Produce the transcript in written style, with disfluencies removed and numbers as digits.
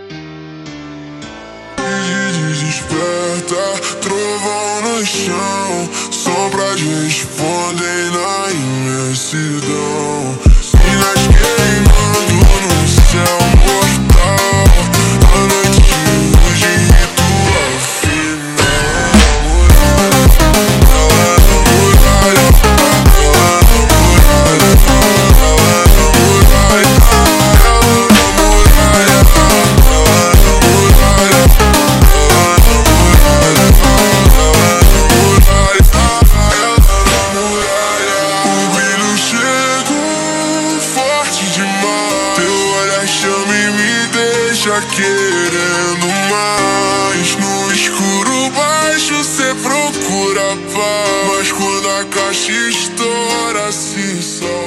Desperta, trovão no chão, sombras respondem na imensidão. Minas queimando no céu mortal, a noite de hoje ritual final. Ela é a muralha, ela é a muralha, ela é a muralha, ela é a muralha, ela é a muralha. O brilho chegou forte demais. Teu olhar chama e me deixa querendo mais. No escuro baixo cê procura paz, mas quando a caixa estoura se solta.